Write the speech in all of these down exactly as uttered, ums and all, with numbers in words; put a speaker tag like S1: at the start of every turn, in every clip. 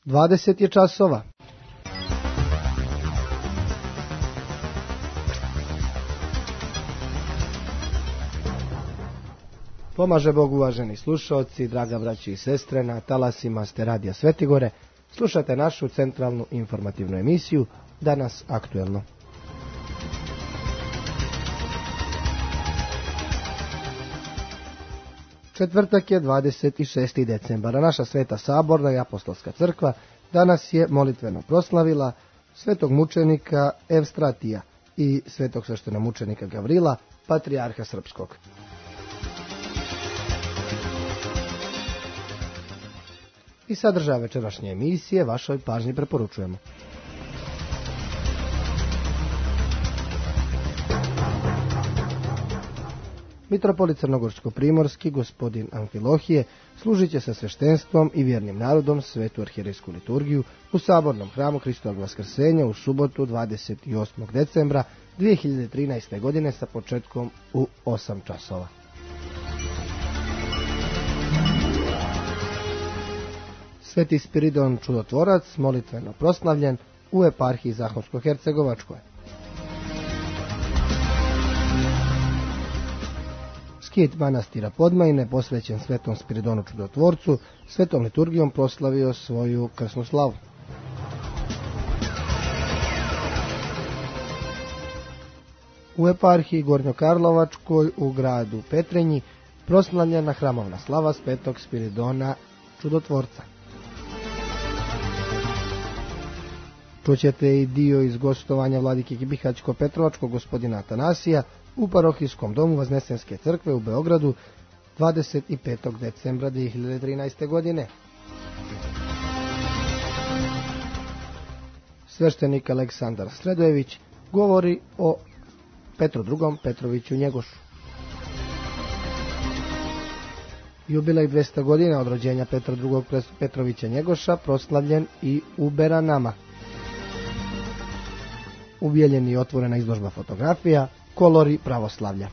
S1: Dvadeset je časova. Pomaže Bog, uvaženi slušalci, draga braći i sestre, na talasima ste radija Svetigore. Slušate našu centralnu informativnu emisiju Danas aktuelno. Četvrtak je dvadeset šesti decembar, a naša Sveta Saborna i Apostolska crkva danas je molitveno proslavila svetog mučenika Evstratija i svetog sveštenomučenika Gavrila, patrijarha srpskog. I sadržaj večerašnje emisije vašoj pažnji preporučujemo. Mitropolit Crnogorsko-primorski, gospodin Amfilohije, služit će sa sveštenstvom i vjernim narodom svetu arhijerejsku liturgiju u Sabornom hramu Hristovog Vaskrsenja u subotu dvadeset osmog decembra dvije hiljade trinaeste. godine sa početkom u osam časova. Sveti Spiridon Čudotvorac molitveno proslavljen u eparhiji Zahumsko-hercegovačkoj. Skit manastira Podmajine, posvećen svetom Spiridonu Čudotvorcu, svetom liturgijom proslavio svoju krsnu slavu. U eparhiji Gornjokarlovačkoj u gradu Petrinji proslavljena hramovna slava svetog Spiridona Čudotvorca. Čućete i dio iz gostovanja vladike Bihaćko-Petrovačkog gospodina Atanasija u parohijskom domu Vaznesenske crkve u Beogradu dvadeset petog decembra dvije hiljade trinaeste. godine. Sveštenik Aleksandar Sredojević govori o Petru drugom Petroviću Njegošu. Jubilej dvesta godina od rođenja Petra drugog Petrovića Njegoša proslavljen i u Beranama. Ubijeljen i otvorena izložba fotografija Kolori pravoslavlja.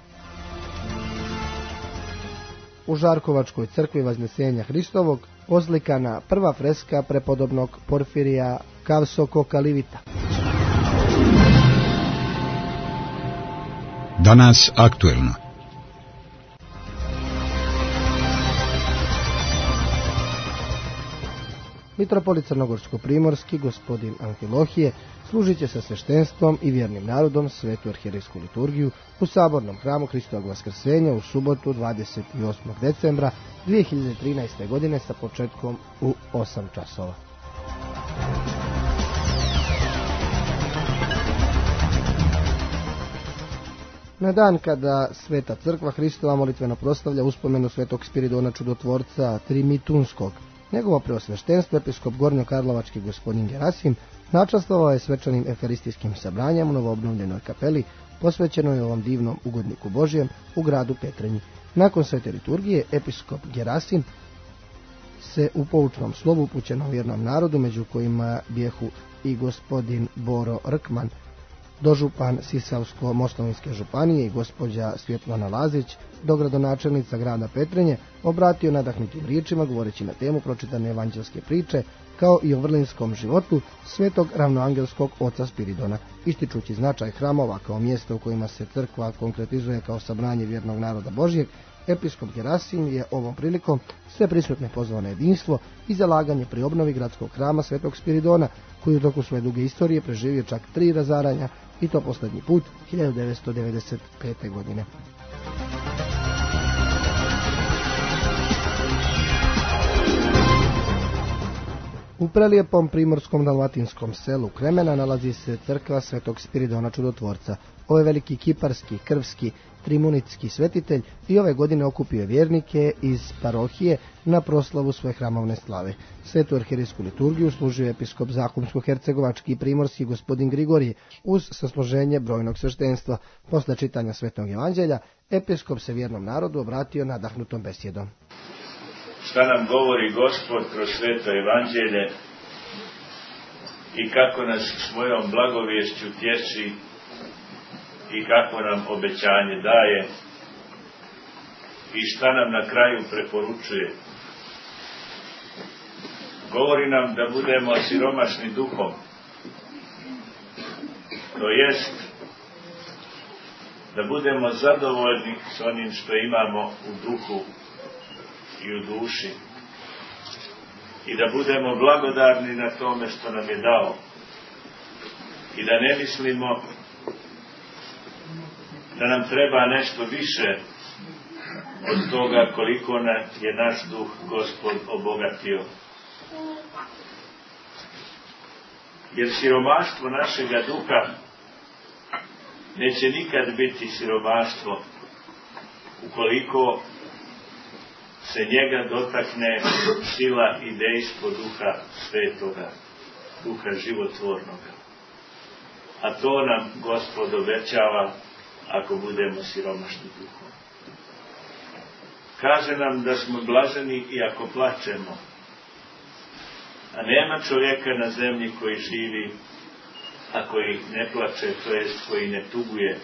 S1: U Žarkovačkoj crkvi Vaznesenja Hristovog oslikana prva freska prepodobnog Porfirija Kavsoko-Kalivita.
S2: Danas aktuelno.
S1: Mitropolit Crnogorsko-primorski, gospodin Amfilohije, služit će sa sveštenstvom i vjernim narodom svetu arhijerejsku liturgiju u Sabornom hramu Hristovog Vaskrsenja u subotu dvadeset osmog decembra dvije hiljade trinaeste. godine sa početkom u osam časova. Na dan kada Sveta crkva Hristova molitveno proslavlja uspomenu svetog Spiridona Čudotvorca Trimitunskog, njegovo preosveštenstvo episkop Gornjokarlovački gospodin Gerasim načastvovao je svečanim efaristijskim sabranjem u novoobnovljenoj kapeli posvećenoj ovom divnom ugodniku Božijem u gradu Petrinji. Nakon svete liturgije episkop Gerasim se u poučnom slovu upućenom vjernom narodu, među kojima bijehu i gospodin Boro Rkman, dožupan Sisavsko-Moslavinske županije i gospođa Svjetlana Lazić, dogradonačelnica grada Petrinje, obratio nadahnutim riječima govoreći na temu pročitane evanđelske priče, kao i o vrlinskom životu svetog ravnoangelskog oca Spiridona, ističući značaj hramova kao mjesta u kojima se crkva konkretizuje kao sabranje vjernog naroda Božjeg. Episkop Gerasim je ovom prilikom sve prisutne pozvao na jedinstvo i zalaganje pri obnovi gradskog hrama svetog Spiridona, koji u toku svoje duge istorije preživio čak tri razaranja, i to posljednji put hiljadu devetsto devedeset pete. godine. U prelijepom primorskom dalmatinskom selu Kremena nalazi se crkva svetog Spiridona Čudotvorca. Ovo je veliki kiparski, krvski, trimunitski svetitelj i ove godine okupio vjernike iz parohije na proslavu svoje hramovne slave. Svetu arhijerejsku liturgiju služio je episkop Zahumsko-hercegovački i primorski gospodin Grigorije uz sasluženje brojnog sveštenstva. Posle čitanja svetog evanđelja, episkop se vjernom narodu obratio nadahnutom besjedom.
S3: Šta nam govori Gospod kroz sveto evanđelje i kako nas svojom blagoviješću tješi i kako nam obećanje daje i šta nam na kraju preporučuje. Govori nam da budemo siromašni duhom. To jest, da budemo zadovoljni s onim što imamo u duhu i u duši. I da budemo blagodarni na tome što nam je dao. I da ne mislimo da nam treba nešto više od toga koliko je naš duh Gospod obogatio. Jer siromaštvo našega duha neće nikad biti siromaštvo ukoliko se njega dotakne sila i dejstvo duha svetoga, duha životvornoga. A to nam Gospod obećava ako budemo siromašni duhom. Kaže nam da smo blaženi i ako plačemo. A nema čovjeka na zemlji koji živi, a koji ne plače, to jest koji ne tuguje.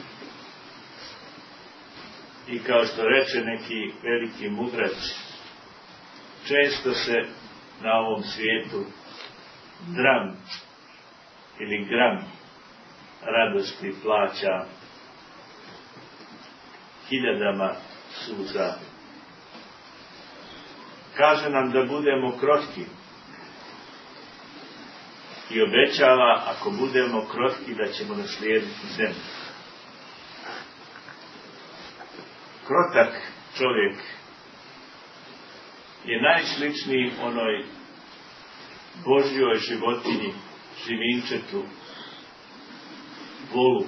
S3: I kao što reče neki veliki mudrac, često se na ovom svijetu dram ili gram radosti plaća hiljadama suza. Kaže nam da budemo krotki i obećava ako budemo krotki da ćemo naslijediti zemlju. Krotak čovjek je najsličniji onoj Božjoj životinji, živinčetu, volu.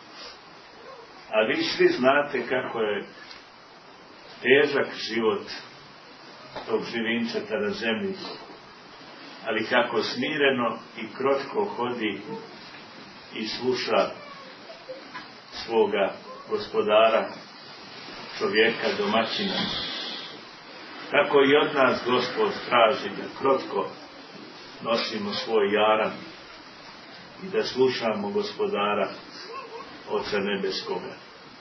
S3: A vi svi znate kako je težak život tog živinčeta na zemlji, ali kako smireno i krotko hodi i sluša svoga gospodara, čovjeka, domaćina. Tako i od nas Gospod traži da krotko nosimo svoj jaram i da slušamo gospodara, Oca nebeskoga.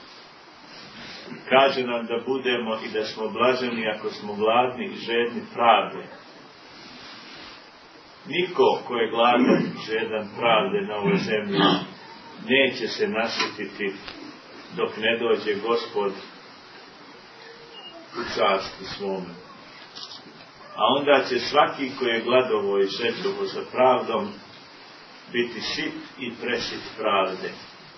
S3: Kaže nam da budemo i da smo blaženi ako smo gladni i žedni pravde. Niko ko je gladan i žedan pravde na ovoj zemlji neće se nasjetiti dok ne dođe Gospod u carstvu svome. A onda će svaki ko je gladovo i žedovo za pravdom biti sit i presit pravde.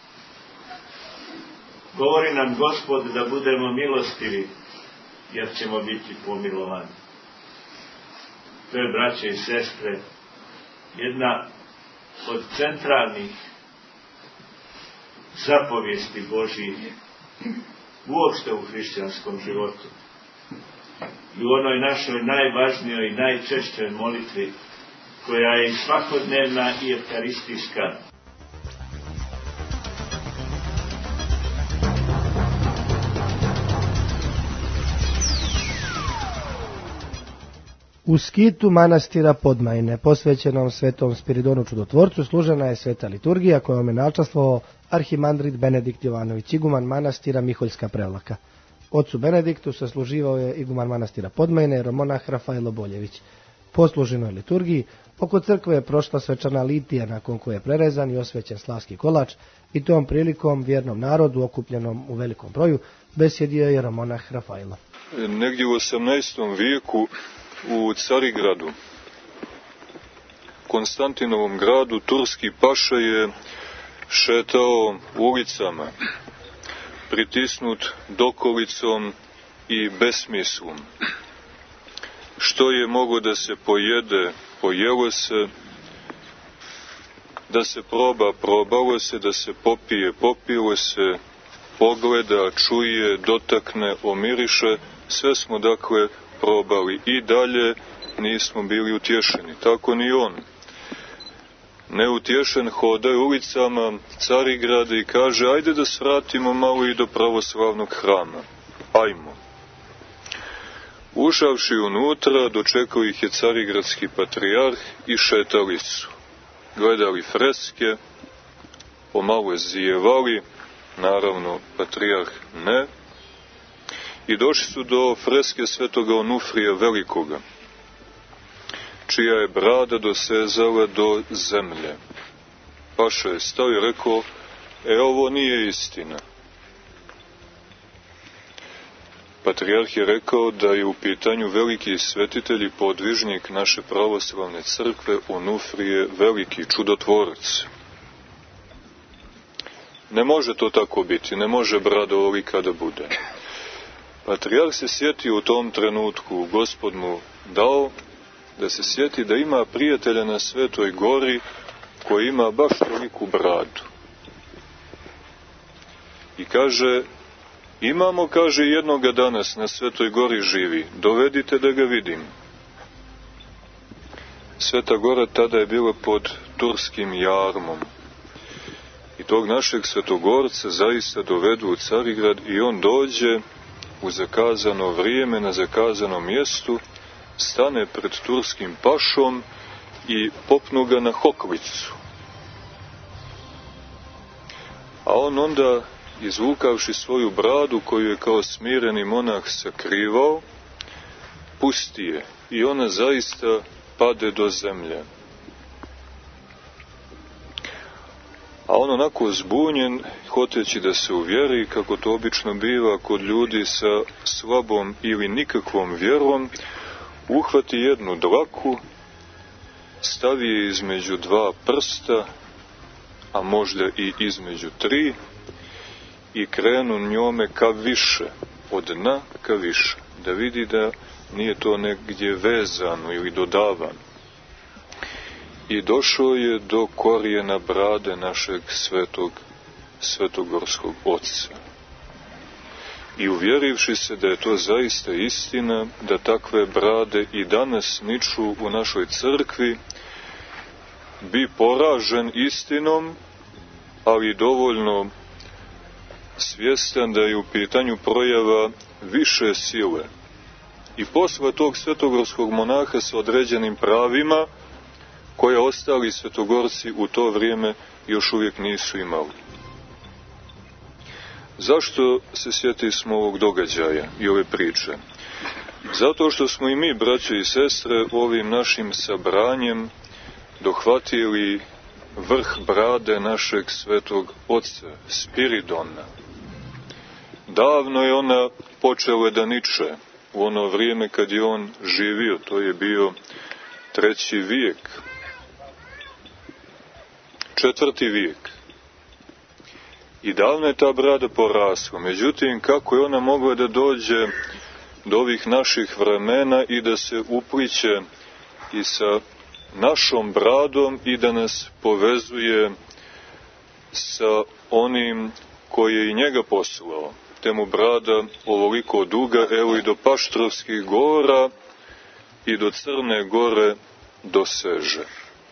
S3: Govori nam Gospod da budemo milostivi, jer ćemo biti pomilovani. To je, braće i sestre, jedna od centralnih zapovijesti Božjih uopšte u hrišćanskom životu. I u onoj našoj najvažnijoj i najčešćoj molitvi, koja je i svakodnevna i eukaristijska.
S1: U skitu manastira Podmajne, posvećenom svetom Spiridonu Čudotvorcu, služena je sveta liturgija kojom je načastvovao arhimandrit Benedikt Jovanović, iguman manastira Miholjska Prevlaka. Ocu Benediktu sasluživao je iguman manastira Podmajne, jeromonah Rafailo Boljević. Po služenoj liturgiji oko crkve je prošla svečana litija, nakon koje je prerezan i osvećen slavski kolač, i tom prilikom vjernom narodu, okupljenom u velikom broju, besjedio je jeromonah Rafailo.
S2: Negdje u osamnaestom vijeku u Carigradu, Konstantinovom gradu, turski paša je šetao ulicama, pritisnut dokolicom i besmislom. Što je mogo da se pojede, pojelo se, da se proba, probalo se, da se popije, popilo se, pogleda, čuje, dotakne, omiriše, sve smo dakle probali i dalje nismo bili utješeni. Tako ni on. Neutješen hoda ulicama Carigrada i kaže, ajde da svratimo malo i do pravoslavnog hrama. Ajmo. Ušavši unutra, dočekao ih je carigradski patrijarh i šetali su. Gledali freske, pomalo zijevali, naravno patrijarh ne, i došli su do freske svetoga Onufrija Velikoga, čija je brada dosezala do zemlje. Paša je stao i rekao, e, ovo nije istina. Patrijarh je rekao da je u pitanju veliki svetitelj i podvižnik naše pravoslavne crkve Onufrije, veliki čudotvorac. Ne može to tako biti, ne može brada ovolika da bude. Patrijarh se sjetio u tom trenutku, Gospod mu dao da se sjeti da ima prijatelja na Svetoj gori koji ima baš toliku bradu. I kaže, imamo, kaže, jednoga danas na Svetoj gori živi, dovedite da ga vidim. Sveta gora tada je bila pod turskim jarmom. I tog našeg svetogorca zaista dovedu u Carigrad i on dođe u zakazano vrijeme, na zakazanom mjestu, stane pred turskim pašom i popnu ga na hoklicu. A on onda, izvukavši svoju bradu koju je kao smireni monah sakrivao, pusti je i ona zaista pade do zemlje. A on onako zbunjen, hoteći da se uvjeri, kako to obično biva kod ljudi sa slabom ili nikakvom vjerom, uhvati jednu dlaku, stavi je između dva prsta, a možda i između tri, i krenu njome ka više, od dna ka više, da vidi da nije to negdje vezano ili dodavano. I došao je do korijena brade našeg svetog, svetogorskog oca. I uvjerivši se da je to zaista istina, da takve brade i danas niču u našoj crkvi, bi poražen istinom, ali dovoljno svjestan da je u pitanju projava više sile. I posle tog svetogorskog monaha sa određenim pravima, koje ostali svetogorci u to vrijeme još uvijek nisu imali. Zašto se sjetili smo ovog događaja i ove priče? Zato što smo i mi, braćo i sestre, ovim našim sabranjem dohvatili vrh brade našeg svetog oca, Spiridona. Davno je ona počela da niče, u ono vrijeme kad je on živio, to je bio treći vijek, četvrti vijek. I davno je ta brada porasla. Međutim, kako je ona mogla da dođe do ovih naših vremena i da se upliće i sa našom bradom i da nas povezuje sa onim koji je i njega poslao. Te mu brada ovoliko duga, evo i do Paštrovskih gora i do Crne gore doseže.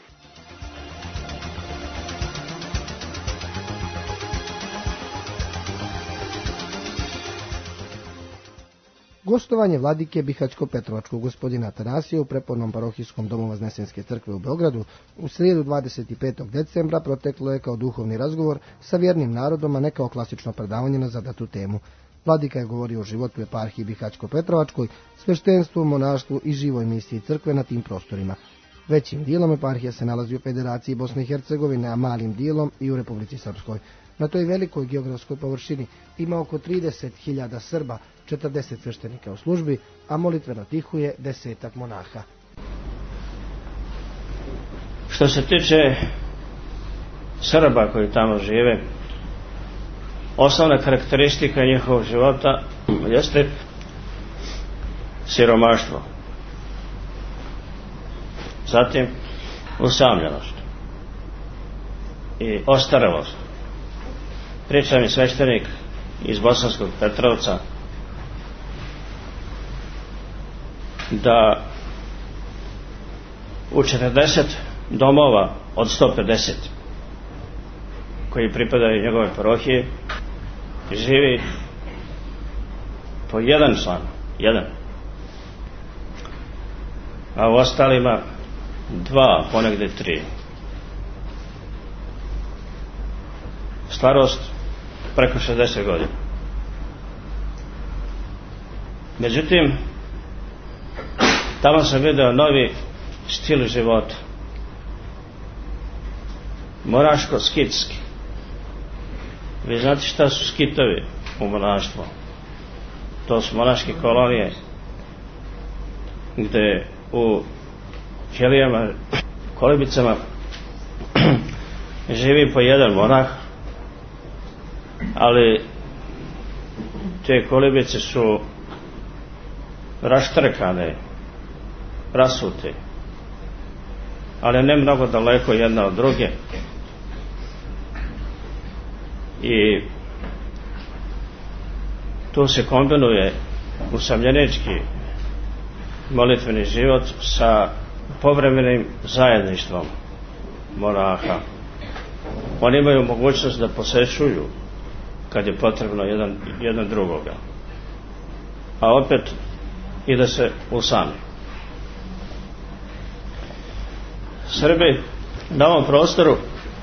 S1: Gostovanje vladike Bihaćko-Petrovačkog gospodina Atanasija u prepornom parohijskom domu Vaznesenske crkve u Beogradu u srijedu dvadeset petog decembra proteklo je kao duhovni razgovor sa vjernim narodom, a ne kao klasično predavanje na zadatu temu. Vladika je govorio o životu eparhiji Bihaćko-Petrovačkoj, sveštenstvu, monaštvu i živoj misiji crkve na tim prostorima. Većim dijelom eparhija se nalazi u Federaciji Bosne i Hercegovine, a malim dijelom i u Republici Srpskoj. Na toj velikoj geografskoj površini ima oko trideset hiljada Srba, četrdeset sveštenika u službi, a molitveno tihuje desetak monaha.
S4: Što se tiče Srba koji tamo žive, osnovna karakteristika njihovog života jeste siromaštvo, zatim usamljenost i ostarelost. Priča mi sveštenik iz Bosanskog Petrovca da u četrdeset domova od sto pedeset koji pripadaju njegove parohije živi po jedan član, jedan, a u ostalima dva, ponegde tri. Starost preko šezdeset godina. Međutim, tamo sam vidio novi stil života. Monaško-skitski. Vi znate šta su skitovi u monaštvu? To su monaške kolonije gde u ćelijama, kolibicama živi po jedan monah, ali te kolibice su raštrkane, rasute, ali ne mnogo daleko jedna od druge. I tu se kombinuje usamljenički molitveni život sa povremenim zajedništvom monaha. Oni imaju mogućnost da posjećuju kad je potrebno jedan, jedan drugoga, a opet i da se usame. Srbi na ovom prostoru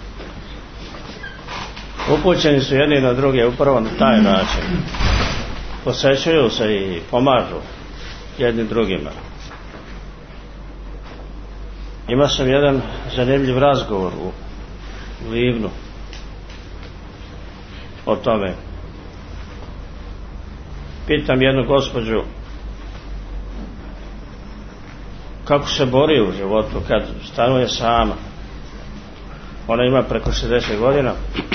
S4: upućeni su jedni na druge upravo na taj način. Posjećuju se i pomažu jednim drugima. Imao sam jedan zanimljiv razgovor u Livnu o tome. Pitam jednu gospođu kako se bori u životu kad stanuje sama. Ona ima preko šezdeset godina.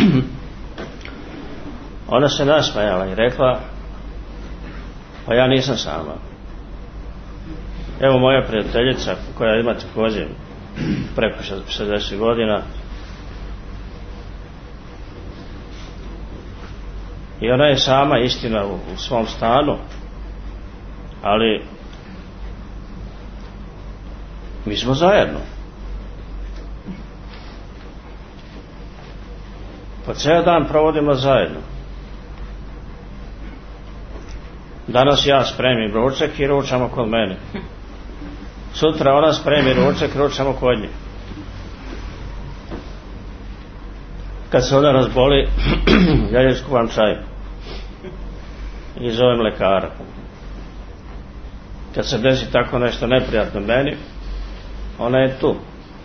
S4: Ona se nasmejala i rekla, pa ja nisam sama. Evo moja prijateljica koja ima također preko šezdeset godina i ona je sama, istina, u, u svom stanu, ali mi smo zajedno. Pa cijel dan provodimo zajedno. Danas ja spremim ručak i ručamo kod mene. Sutra ona spremi ručak, ručamo kod nje. Kad se ona razboli, ja joj skuvam čaj i zovem lekara. Kad se desi tako nešto neprijatno meni, ona je tu.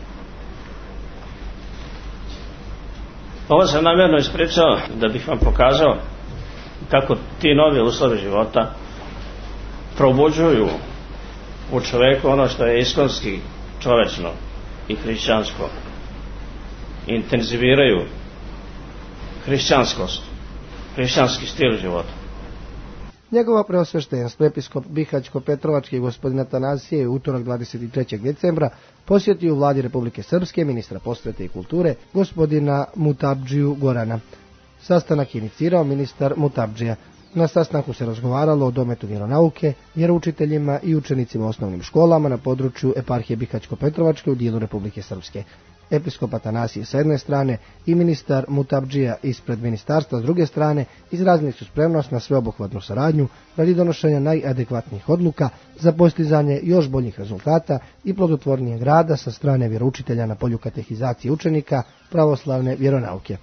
S4: Ovo sam namjerno ispričao da bih vam pokazao kako ti novi uslovi života probuđuju u čovjeku ono što je iskonski čovečno i hrišćansko. Intenziviraju hrišćanskost, hrišćanski stil života.
S1: Njegovo preosveštenstvo episkop Bihać-Petrovački gospodin Atanasije je utorak dvadeset trećeg decembra posjetio u vladi Republike Srpske ministra prosvete i kulture gospodina Mutabdžiju Gorana. Sastanak je inicirao ministar Mutabdžija. Na sastanku se razgovaralo o dometu vjeronauke, vjeroučiteljima i učenicima u osnovnim školama na području eparhije Bihać-Petrovačke u dijelu Republike Srpske. Episkop Atanasije sa jedne strane i ministar Mutabdžija ispred ministarstva s druge strane izrazili su spremnost na sveobuhvatnu saradnju radi donošenja najadekvatnijih odluka za postizanje još boljih rezultata i plodotvornijeg rada sa strane vjeroučitelja na polju katehizacije učenika pravoslavne vjeronauke.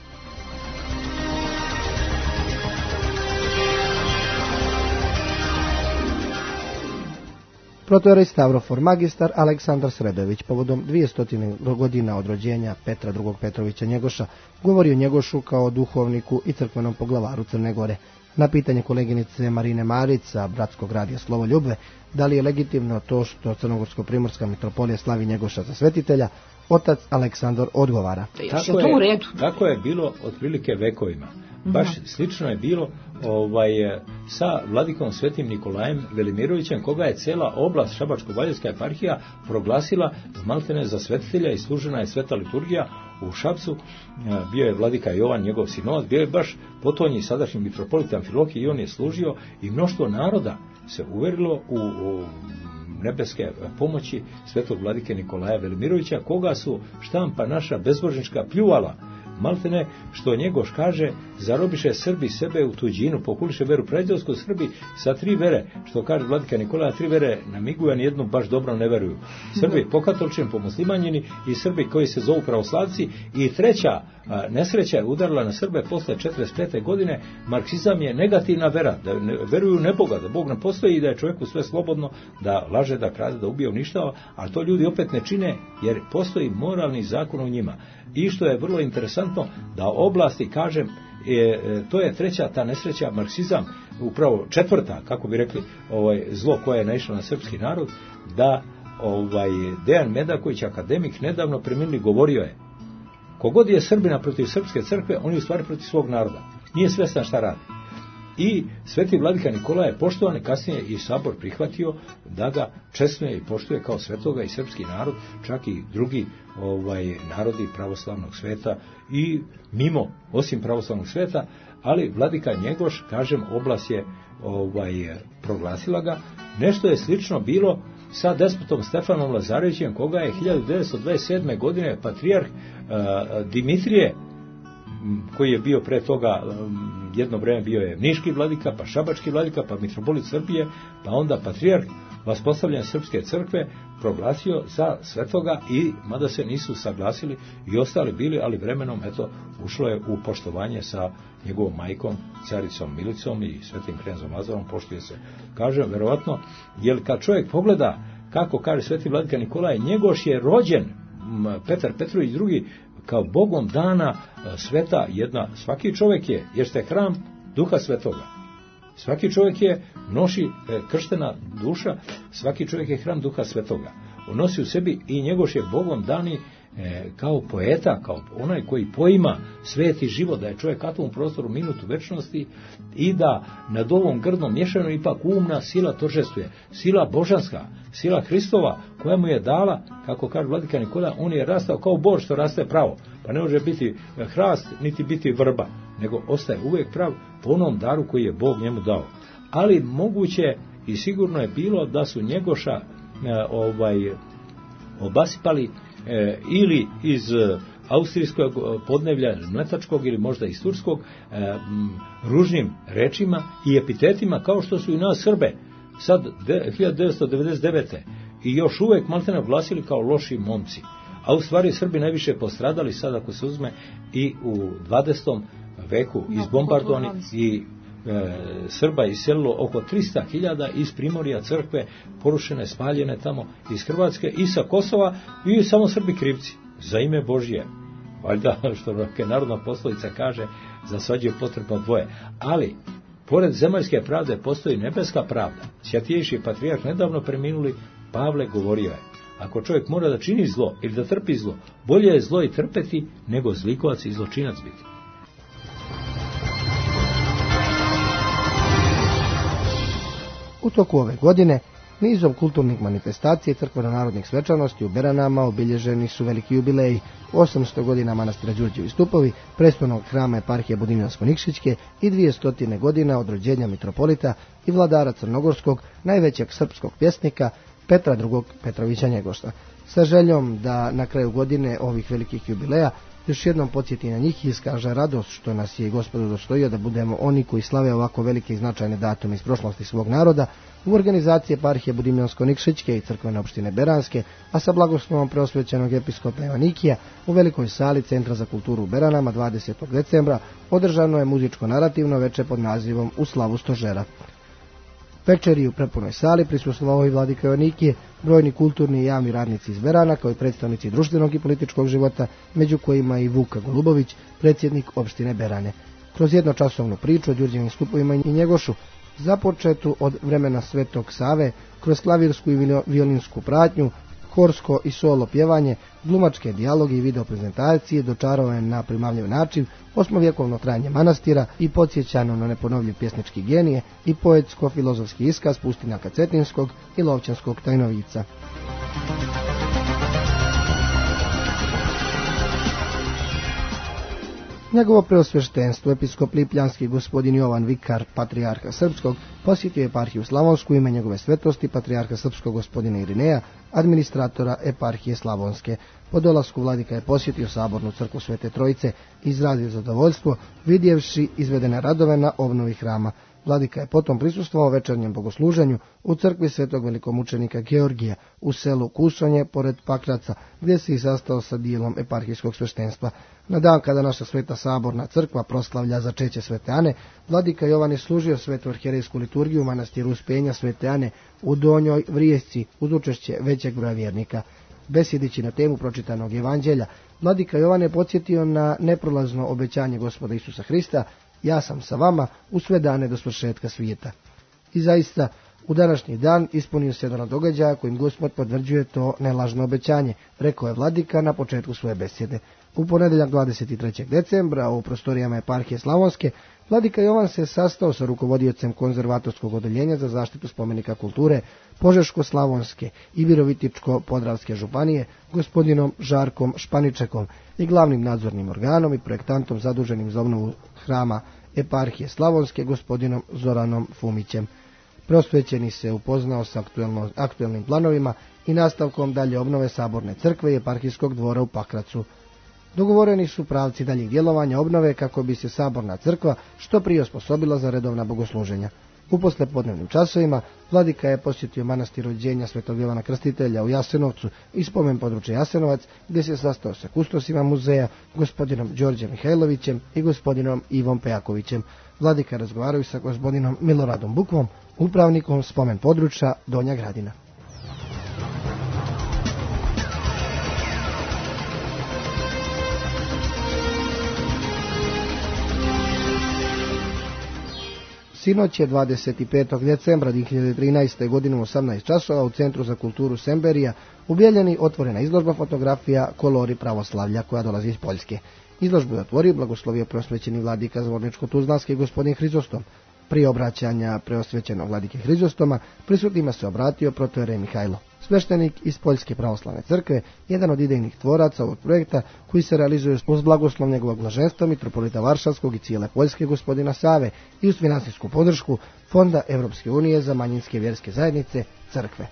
S1: Protojerej Stavrofor magistar Aleksandar Sredojević povodom dvjesto godina od rođenja Petra drugog Petrovića Njegoša govori o Njegošu kao duhovniku i crkvenom poglavaru Crne Gore. Na pitanje koleginice Marine Marić sa Bratskog radija Slovo Ljubve, da li je legitimno to što Crnogorsko-primorska mitropolija slavi Njegoša za svetitelja, otac Aleksandar odgovara.
S5: Tako je,
S6: u redu?
S5: tako je bilo otprilike vekovima. Baš slično je bilo ovaj, sa vladikom Svetim Nikolajem Velimirovićem, koga je cela oblast Šabačko-baljevska eparhija proglasila maltene za svetitelja i služena je sveta liturgija u Šapcu. Bio je vladika Jovan, njegov sinod, bio je baš potonji sadašnji mitropolit Amfilohije i on je služio i mnoštvo naroda se uverilo u, u nebeske pomoći svetog vladike Nikolaja Velimirovića, koga su štampa naša bezbožnička pljuvala maltene što Njegoš kaže, zarobiše Srbi sebe u tuđinu, pokuliše veru predjelsku, Srbi sa tri vere, što kaže vladika Nikola, tri vere namiguju, a nijednu baš dobro ne veruju. Srbi po katoličkim, po muslimanjini i Srbi koji se zovu pravoslavci. I treća a, nesreća je udarila na Srbe posle četrdeset pete godine. Marksizam je negativna vera, da ne, veruju ne Boga, da Bog ne postoji i da je čovjeku sve slobodno, da laže, da krade, da ubije, uništava, a to ljudi opet ne čine jer postoji moralni zakon u njima. I što je vrlo interesantno, da oblasti, kažem, je, to je treća ta nesreća, marksizam, upravo četvrta, kako bi rekli, ovaj, zlo koje je naišlo na srpski narod, da ovaj, Dejan Medaković, akademik, nedavno preminuli, govorio je, kogod je Srbina protiv srpske crkve, on je u stvari protiv svog naroda. Nije svjestan šta radi. I sveti vladika Nikola je poštovan, kasnije i sabor prihvatio da ga česnuje i poštuje kao svetoga i srpski narod, čak i drugi ovaj, narodi pravoslavnog sveta i mimo, osim pravoslavnog sveta, ali vladika Njegoš, kažem, oblast je ovaj, proglasila ga. Nešto je slično bilo sa despotom Stefanom Lazarevićem, koga je hiljadu devetsto dvadeset sedme. godine patrijarh uh, Dimitrije, koji je bio pre toga, jedno vreme bio je niški vladika, pa šabački vladika, pa mitropolit Srbije, pa onda patrijarh vaspostavljen srpske crkve proglasio za svetoga, i mada se nisu saglasili i ostali bili, ali vremenom eto ušlo je u poštovanje sa njegovom majkom, caricom Milicom i svetim knezom Lazarom, poštuje se. Kažem, verovatno, jer kad čovjek pogleda kako kaže sveti vladika Nikolaj, Njegoš je rođen, Petar Petrović drugi, kao Bogom dana sveta jedna, svaki čovjek je, jer ste hram Duha Svetoga. Svaki čovjek je, nosi krštena duša, svaki čovjek je hram Duha Svetoga. On nosi u sebi i Njegoš je Bogom dani e, kao poeta, kao onaj koji poima svet i život, da je čovjek atom u prostoru minutu večnosti i da nad ovom grdnom mješano ipak umna sila tožestvuje, sila božanska, sila Hristova, koja mu je dala, kako kaže vladika Nikola, on je rastao kao bor što raste pravo, pa ne može biti hrast niti biti vrba, nego ostaje uvijek prav po onom daru koji je Bog njemu dao. Ali moguće i sigurno je bilo da su Njegoša e, ovaj, obasipali e, ili iz e, austrijskog podnevlja, mletačkog ili možda iz turskog, e, m, ružnim rečima i epitetima, kao što su i nas Srbe sad de, hiljadu devetsto devedeset devete. i još uvijek maltene oglasili kao loši momci. A u stvari Srbi najviše postradali sad, ako se uzme, i u dvadesetom veku izbombardovani i e, Srba iselilo oko tristo hiljada iz Primorja, crkve porušene, spaljene tamo iz Hrvatske i sa Kosova, i samo Srbi krivci za ime Božje. Valjda, što narodna poslovica kaže, za svađu je potrebno dvoje. Ali pored zemaljske pravde postoji nebeska pravda. Svятейший patrijarh nedavno preminuli Pavle govorio je: ako čovjek mora da čini zlo ili da trpi zlo, bolje je zlo i trpeti nego zlikovac i zločinac biti.
S1: U toku ove godine nizom kulturnih manifestacija i crkveno-narodnih svečanosti u Beranama obilježeni su veliki jubileji: osamsto godina manastira Đurđevi stupovi, prestolnog hrama eparhije Budimljansko-Nikšićke i dvjesto godina od rođenja mitropolita i vladara Crnogorskog, najvećeg srpskog pjesnika Petra drugog Petrovića Njegoša. Sa željom da na kraju godine ovih velikih jubileja još jednom podsjeti na njih i iskaže radost što nas je Gospod udostojio da budemo oni koji slave ovako velike i značajne datume iz prošlosti svog naroda, u organizaciji eparhije Budimljansko-Nikšićke i crkvene opštine Beranske, a sa blagoslovom preosvećenog episkopa Joanikija, u velikoj sali Centra za kulturu u Beranama dvadesetog decembra održano je muzičko-narativno veče pod nazivom U slavu stožera. Večeri u prepunoj sali prisustvovao i vladika Joanikije, brojni kulturni i javni radnici iz Berana, kao i predstavnici društvenog i političkog života, među kojima i Vuka Golubović, predsjednik opštine Berane. Kroz jednočasovnu priču o Đurđevim stupovima i Njegošu, započetu od vremena Svetog Save, kroz klavirsku i violinsku pratnju, horsko i solo pjevanje, glumačke dijaloge i video prezentacije, dočarovane na primamljiv način, osmovjekovno trajanje manastira i podsjećano na neponovljiv pjesnički genije i poetsko-filozofski iskaz pustinjaka Cetinskog i Lovćanskog Tajnovica. Njegovo preosveštenstvo, episkop Lipljanski gospodin Jovan Vikar, patrijarha srpskog, posjetio eparhiju Slavonsku ime njegove svetosti, patrijarha srpskog gospodina Irineja, administratora eparhije Slavonske. Po dolasku vladika je posjetio sabornu crkvu Svete Trojice i izrazio zadovoljstvo vidjevši izvedene radove na obnovi hrama. Vladika je potom prisustvovao večernjem bogosluženju u crkvi svetog velikomučenika Georgija u selu Kusonje pored Pakraca, gdje se i sastao sa dijelom eparhijskog sveštenstva. Na dan kada naša sveta saborna crkva proslavlja začeće Svete Ane, vladika Jovan je služio svetu arhijerejsku liturgiju u manastiru Uspenja Svete Ane u Donjoj Vrijesci uz učešće većeg broja vjernika. Besjedići na temu pročitanog evanđelja, vladika Jovan je podsjetio na neprolazno obećanje Gospoda Isusa Hrista: ja sam sa vama u sve dane do svršetka svijeta. I zaista, u današnji dan ispunio se jedan od događaja kojim Gospod potvrđuje to nelažno obećanje, rekao je vladika na početku svoje besjede. U ponedjeljak dvadeset trećeg decembra u prostorijama eparhije Slavonske, vladika Jovan se sastao sa rukovodiocem konzervatorskog odeljenja za zaštitu spomenika kulture Požeško-slavonske i Virovitičko-podravske županije, gospodinom Žarkom Španičekom i glavnim nadzornim organom i projektantom zaduženim za obnovu hrama eparhije Slavonske, gospodinom Zoranom Fumićem. Prosvećeni se upoznao s aktuelnim planovima i nastavkom dalje obnove saborne crkve i eparhijskog dvora u Pakracu. Dogovoreni su pravci daljih djelovanja obnove kako bi se saborna crkva što prije osposobila za redovna bogosluženja. U poslijepodnevnim časovima vladika je posjetio manastir rođenja svetog Jovana Krstitelja u Jasenovcu i spomen područja Jasenovac, gdje se sastao sa kustosima muzeja, gospodinom Đorđem Mihajlovićem i gospodinom Ivom Pejakovićem. Vladika razgovaraju sa gospodinom Miloradom Bukvom, upravnikom spomen područja Donja Gradina. Sinoć je dvadeset petog decembra dvije hiljade trinaeste. godine u osamnaest časova u Centru za kulturu Semberija u Bijeljini otvorena izložba fotografija Kolori pravoslavlja koja dolazi iz Poljske. Izložbu je otvorio blagoslovio preosvećeni vladika Zvorničko-Tuzlanski gospodin Hrizostom. Prije obraćanja preosvećenog vladike Hrizostoma prisutnima se obratio protojerej Mihajlo, sveštenik iz Poljske pravoslavne crkve, jedan od idejnih tvoraca ovog projekta koji se realizuje uz blagoslov njegovog blaženstva mitropolita Varšavskog i cijele Poljske gospodina Save i uz finansijsku podršku Fonda Europske unije za manjinske vjerske zajednice crkve.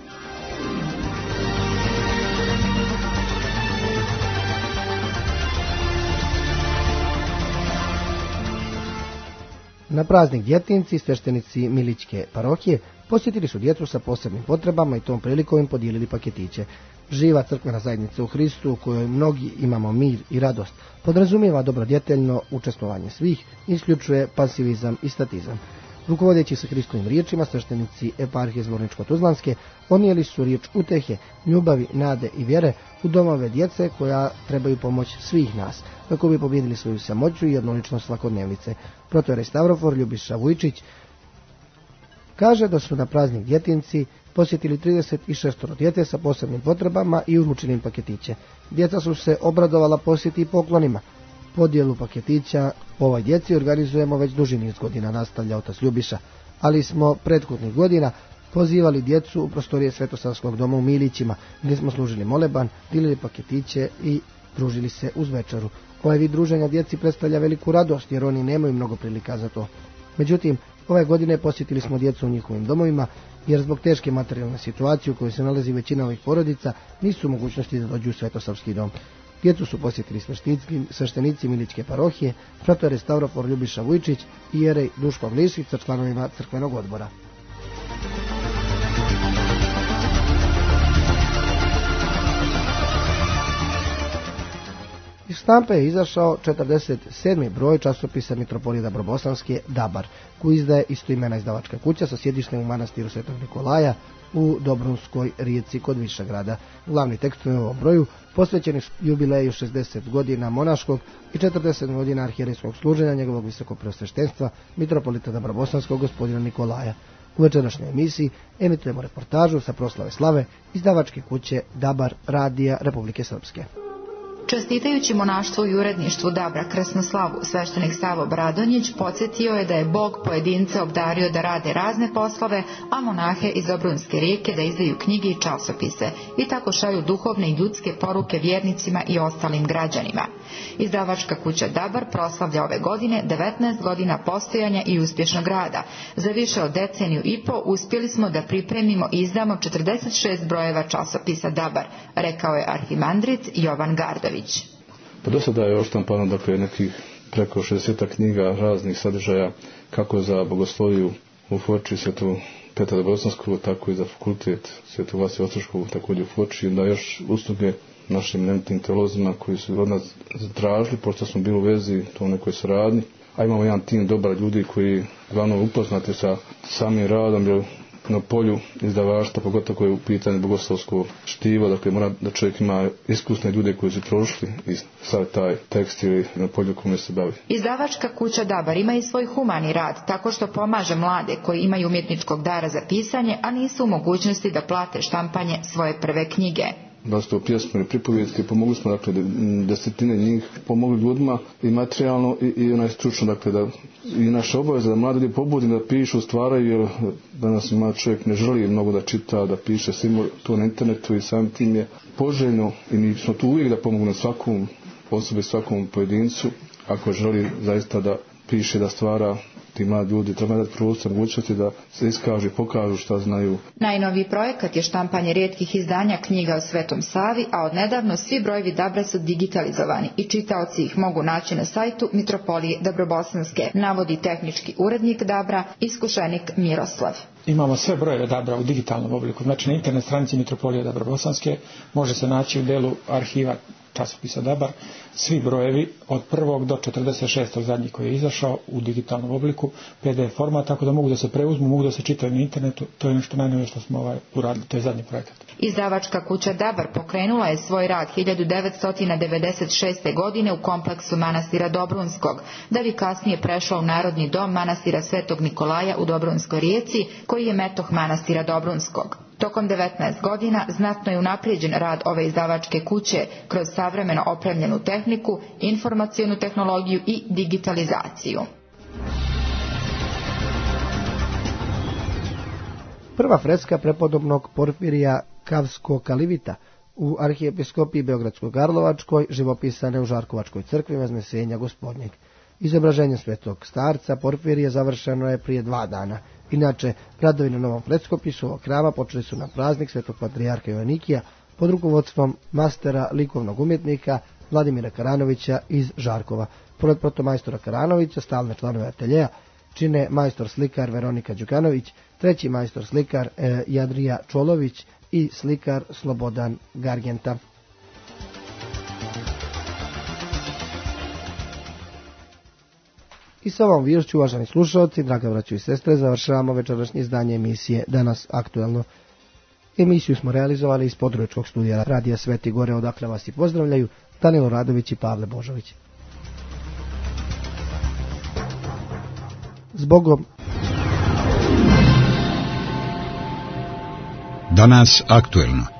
S1: Na praznik Djetinci sveštenici Milićke parohije posjetili su djecu sa posebnim potrebama i tom prilikom im podijelili paketiće. Živa crkvena zajednica u Hristu, u kojoj mnogi imamo mir i radost, podrazumijeva dobrodjeteljno učestvovanje svih, isključuje pasivizam i statizam. Rukovodeći se Hristovim riječima, sveštenici eparhije Zvorničko-Tuzlanske ponijeli su riječ utehe, ljubavi, nade i vjere u domove djece koja trebaju pomoć svih nas, kako bi pobjedili svoju samoću i jednoličnost svakodnevnice. Protojerej Stavrofor Ljubiša Vujčić kaže da su na praznik Djetinci posjetili trideset šest djece sa posebnim potrebama i uručili im paketiće. Djeca su se obradovala posjeti i poklonima. Podjelu paketića ovoj djeci organizujemo već duži niz godina, nastavlja otac Ljubiša, ali smo prethodnih godina pozivali djecu u prostorije Svetosavskog doma u Milićima, gdje smo služili moleban, dilili paketiće i družili se uz večeru. Ovaj vid druženja djeci predstavlja veliku radost, jer oni nemaju mnogo prilika za to. Međutim, ove godine posjetili smo djecu u njihovim domovima, jer zbog teške materijalne situacije u kojoj se nalazi većina ovih porodica, nisu u mogućnosti da dođu u Svetosavski dom. Djecu su posjetili sveštenici Milićke parohije, protojerej Stavrofor Ljubiša Vujčić i jerej Duško Glišić sa članovima crkvenog odbora. Iz štampe je izašao četrdeset sedmi broj časopisa mitropolita Brobosanske Dabar, koji izdaje istoimena izdavačka kuća sa sjedištem u manastiru Svetog Nikolaja u Dobrunskoj rijeci kod Višegrada. Glavni tekstovi u ovom broju posvećeni jubileju šezdeset godina monaškog i četrdeset godina arhijerejskog služenja njegovog visokog preosveštenstva mitropolita Dobrobosanskog gospodina Nikolaja. U večerašnjoj emisiji emitujemo reportažu sa proslave slave izdavačke kuće Dabar Radija Republike Srpske.
S6: Čestitajući monaštvu i uredništvu Dabra krsnoslavu, sveštenik Savo Bradonjić podsjetio je da je Bog pojedince obdario da rade razne poslove, a monahe iz Obrunske rijeke da izdaju knjige i časopise i tako šalju duhovne i ljudske poruke vjernicima i ostalim građanima. Izdavačka kuća Dabar proslavlja ove godine devetnaest godina postojanja i uspješnog rada. Za više od deceniju i po uspjeli smo da pripremimo i izdamo četrdeset šest brojeva časopisa Dabar, rekao je arhimandrit Jovan Gardović.
S7: Pa do sada je oštampano dakle nekih preko šezdeset knjiga raznih sadržaja, kako za bogosloviju u Foči Svetog Petra Dobrosanskog, tako i za fakultet Svetog Vasila Ostroškog, također u Foči, i da još usluge našim eminentnim teolozima koji su od nas tražili, pošto smo bili u vezi to u nekoj saradnji, a imamo jedan tim dobar ljudi koji glavno upoznati sa samim radom, jer na polju izdavaštva, pogotovo koje je u pitanju bogoslovskog štiva, dakle mora da čovjek ima iskusne ljude koji su prošli i sad taj tekst ili na polju kome se bavi.
S6: Izdavačka kuća Dabar ima i svoj humani rad, tako što pomaže mlade koji imaju umjetničkog dara za pisanje, a nisu u mogućnosti da plate štampanje svoje prve knjige.
S7: Da su to pjesme i pripovjetke, pomogli smo dakle desetine njih, pomogli ljudima i materijalno i, i onaj stručno, dakle da i naša obaveza da mladi ljudi pobudi da pišu, stvaraju, jer danas mlad čovjek ne želi mnogo da čita, da piše, svima to na internetu i samim tim je poželjno i mi smo tu uvijek da pomogu svakom osobi, svakom pojedincu, ako želi zaista da piše, da stvara. Ti mladi ljudi treba dati prostor, mogućnosti da se iskažu i pokažu šta znaju.
S6: Najnoviji projekat je štampanje rijetkih izdanja knjiga o Svetom Savi, a odnedavno svi brojevi Dabra su digitalizovani i čitaoci ih mogu naći na sajtu Mitropolije Dabrobosanske, navodi tehnički urednik Dabra, iskušenik Miroslav.
S8: Imamo sve brojeve Dabra u digitalnom obliku, znači na internet stranici Mitropolije Dabrobosanske može se naći u delu arhiva časopisa Dabar svi brojevi od prvog do četrdeset šestog zadnji koji je izašao u digitalnom obliku, P D F format, tako da mogu da se preuzmu, mogu da se čitaju na internetu. To je nešto najnovije što smo ovaj uradili, to je zadnji projekat.
S6: Izdavačka kuća Dabar pokrenula je svoj rad hiljadu devetsto devedeset šeste. godine u kompleksu manastira Dobrunskog, da bi kasnije prešla u Narodni dom manastira Svetog Nikolaja u Dobrunskoj rijeci, koji je metoh manastira Dobrunskog. Tokom devetnaest godina znatno je unaprijeđen rad ove izdavačke kuće kroz savremeno opremljenu tehniku, informacionu tehnologiju i digitalizaciju.
S1: Prva freska prepodobnog Porfirija Kavsko-Kalivita u arhijepiskopiji Beogradsko-Karlovačkoj, živopisane u Žarkovačkoj crkvi Vaznesenja Gospodnjeg. Izobraženje svetog starca Porfirije završeno je prije dva dana. Inače, radovi na novom freskopisu ovog hrama počeli su na praznik svetog patrijarha Joanikija pod rukovodstvom mastera likovnog umjetnika Vladimira Karanovića iz Žarkova. Pored protomajstora Karanovića, stalne članove ateljeja čine majstor slikar Veronika Đukanović, treći majstor slikar e, Jadrija Čolović i slikar Slobodan Gargenta. I sa ovom viješću, uvaženi slušalci, draga braćo i sestre, završavamo večerašnje izdanje emisije Danas aktuelno. Emisiju smo realizovali iz područnog studija Radija Sveti Gore, odakle vas i pozdravljaju Danilo Radović i Pavle Božović. Zbogom.
S9: Danas aktuelno.